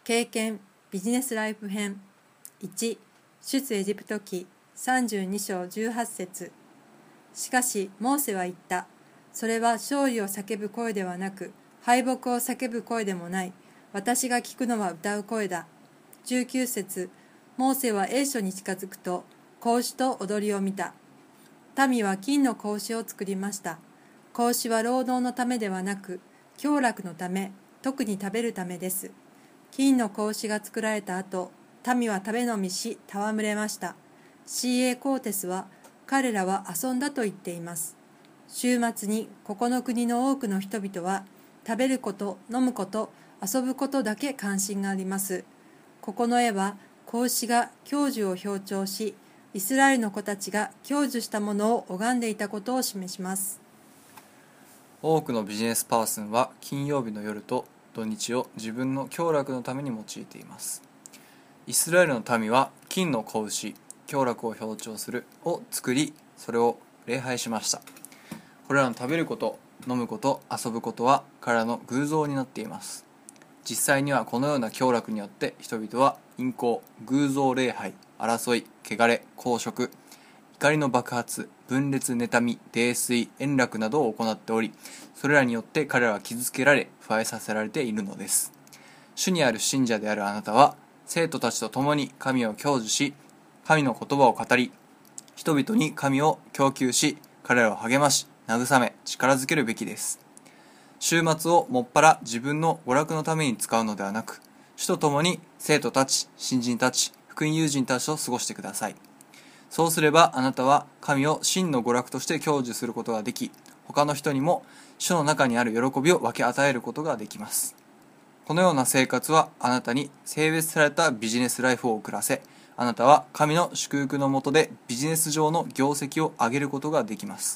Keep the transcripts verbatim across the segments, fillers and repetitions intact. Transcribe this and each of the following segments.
経験ビジネスライフ編いち出エジプト記さんじゅうに章じゅうはち節。しかしモーセは言った。それは勝利を叫ぶ声ではなく、敗北を叫ぶ声でもない。私が聞くのは歌う声だ。じゅうきゅう節。モーセは栄所に近づくと格子と踊りを見た。民は金の格子を作りました。格子は労働のためではなく、享楽のため、特に食べるためです。金の格子が作られた後、民は食べ飲みし戯れました。シーエー コーテスは、彼らは遊んだと言っています。週末にここの国の多くの人々は、食べること、飲むこと、遊ぶことだけ関心があります。ここの絵は、格子が享受を強調し、イスラエルの子たちが享受したものを拝んでいたことを示します。 多くのビジネスパーソンは金曜日の夜と土日を自分の享楽のために用いています。イスラエルの民は金の子牛、享楽を強調するを作り、それを礼拝しました。これらの食べること、飲むこと、遊ぶことは彼らの偶像になっています。実際にはこのような享楽によって人々は淫行、偶像礼拝、争い、汚れ、公職、怒りの爆発、分裂、妬み、泥酔、円楽などを行っており、それらによって彼らは傷つけられ、腐敗させられているのです。主にある信者であるあなたは、生徒たちと共に神を享受し、神の言葉を語り、人々に神を供給し、彼らを励まし、慰め、力づけるべきです。週末をもっぱら自分の娯楽のために使うのではなく、主と共に生徒たち、新人たち、福音友人たちと過ごしてください。そうすればあなたは神を真の娯楽として享受することができ、他の人にも主の中にある喜びを分け与えることができます。このような生活はあなたに性別されたビジネスライフを送らせ、あなたは神の祝福の下でビジネス上の業績を上げることができます。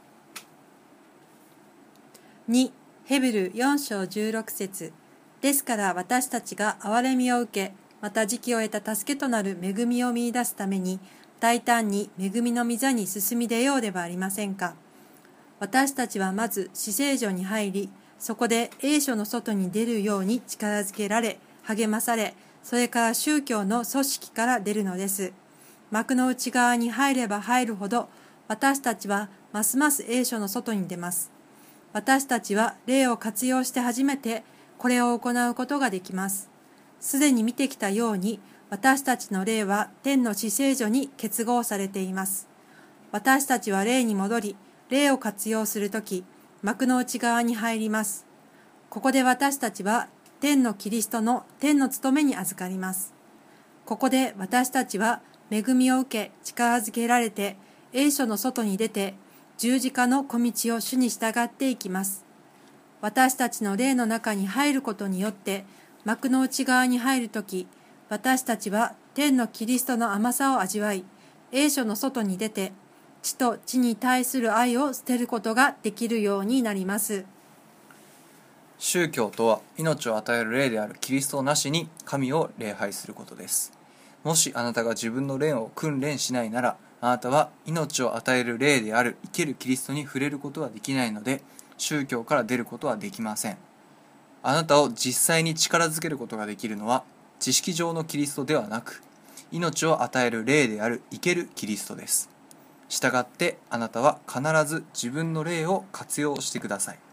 にヘブルよん章じゅうろく節。ですから私たちが憐れみを受け、また時期を得た助けとなる恵みを見出すために、大胆に恵みの御座に進み出ようではありませんか。私たちはまず至聖所に入り、そこで栄所の外に出るように力づけられ、励まされ、それから宗教の組織から出るのです。幕の内側に入れば入るほど、私たちはますます栄所の外に出ます。私たちは霊を活用して初めてこれを行うことができます。すでに見てきたように、私たちの霊は天の至聖所に結合されています。私たちは霊に戻り、霊を活用するとき、幕の内側に入ります。ここで私たちは天のキリストの天の務めに預かります。ここで私たちは恵みを受け、力づけられて、栄所の外に出て、十字架の小道を主に従っていきます。私たちの霊の中に入ることによって、幕の内側に入るとき、私たちは天のキリストの甘さを味わい、栄所の外に出て、地と地に対する愛を捨てることができるようになります。 宗教とは命を与える霊であるキリストなしに神を礼拝することです。もしあなたが自分の霊を訓練しないなら、あなたは命を与える霊である生けるキリストに触れることはできないので、宗教から出ることはできません。あなたを実際に力づけることができるのは、知識上のキリストではなく、命を与える霊である生けるキリストです。したがってあなたは必ず自分の霊を活用してください。